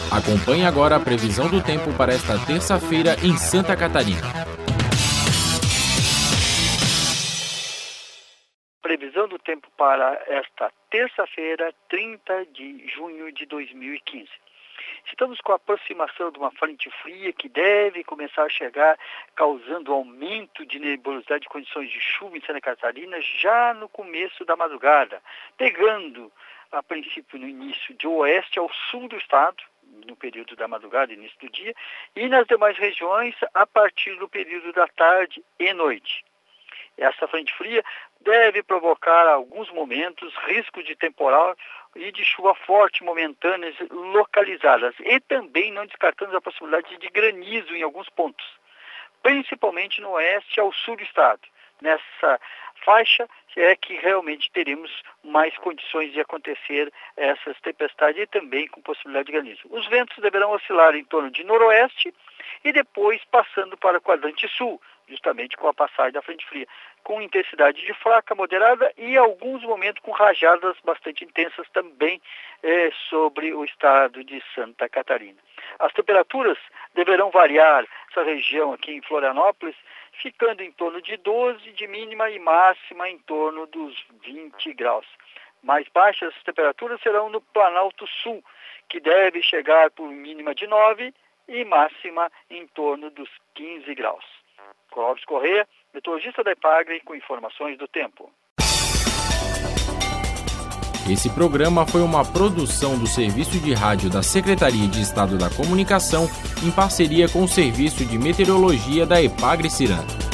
Acompanhe agora a previsão do tempo para esta terça-feira em Santa Catarina. Previsão do tempo para esta terça-feira, 30 de junho de 2015. Estamos com a aproximação de uma frente fria que deve começar a chegar, causando aumento de nebulosidade de condições de chuva em Santa Catarina já no começo da madrugada, pegando, a princípio, no início de oeste ao sul do estado, no período da madrugada, início do dia, e nas demais regiões a partir do período da tarde e noite. Essa frente fria deve provocar, alguns momentos, riscos de temporal e de chuva forte momentâneas localizadas, e também não descartando a possibilidade de granizo em alguns pontos, principalmente no oeste ao sul do estado. Nessa faixa é que realmente teremos mais condições de acontecer essas tempestades e também com possibilidade de granizo. Os ventos deverão oscilar em torno de noroeste e depois passando para o quadrante sul, justamente com a passagem da frente fria, com intensidade de fraca, moderada e alguns momentos com rajadas bastante intensas também sobre o estado de Santa Catarina. As temperaturas deverão variar, essa região aqui em Florianópolis, ficando em torno de 12 de mínima e máxima em torno dos 20 graus. Mais baixas as temperaturas serão no Planalto Sul, que deve chegar por mínima de 9 e máxima em torno dos 15 graus. Clóvis Corrêa, meteorologista da EPAGRE, com informações do tempo. Esse programa foi uma produção do Serviço de Rádio da Secretaria de Estado da Comunicação, em parceria com o Serviço de Meteorologia da EPAGRE Ciran.